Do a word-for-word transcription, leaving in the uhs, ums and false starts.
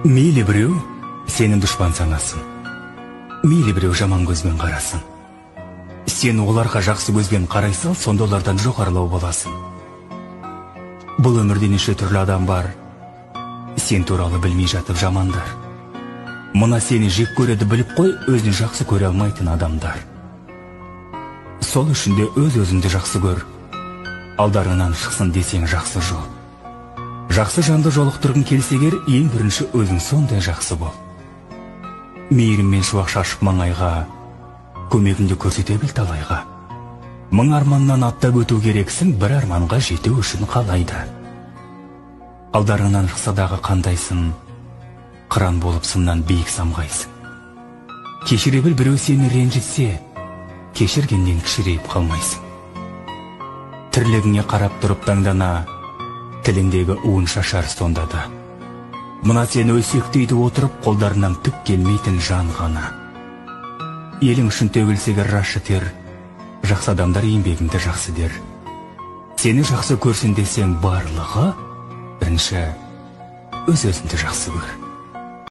Мейлі біреу сенің дұшпан санасын, мейлі біреу жаман көзбен қарасын. Сен оларға жақсы көзбен қарайсал, сонда олардан жоғарылау боласың. Бұл өмірде неше түрлі адам бар, сен туралы білмей жатып жамандар. Мұна сені жек көреді біліп қой, өзін жақсы көре алмайтын адамдар. Сол үшін де өз-өзіңді жақсы көр, алдарыңнан шықсын десең жақсы жол. Жақсы жанды жолықтырғың келсегер, ең бірінші өзің сондай жақсы бол. Мейіріммен шуақ шашып маңайға, көмегіңді көрсете біл талайға. Мың арманнан аттап өту керексің, бір арманға жету үшін қалайда. Алдарыңнан шықса дағы қандайсың, қыран болып сымнан биік самғайсың. Кешіре біл, біреу сені ренжітсе, кешіргеннен кішірейіп қалмайсың. Тірлігіңе қарап тұрып таңдана, тіліндегі уын шашар сонда да. Мұна сені өсектейді отырып, қолдарынан түк келмейтін жан ғана. Елің үшін төгілсегір рашы тер, жақсы адамдар еңбегіңді жақсы дер. Сені жақсы көрсін десең барлығы, бірінші өз-өзіңді жақсы көр.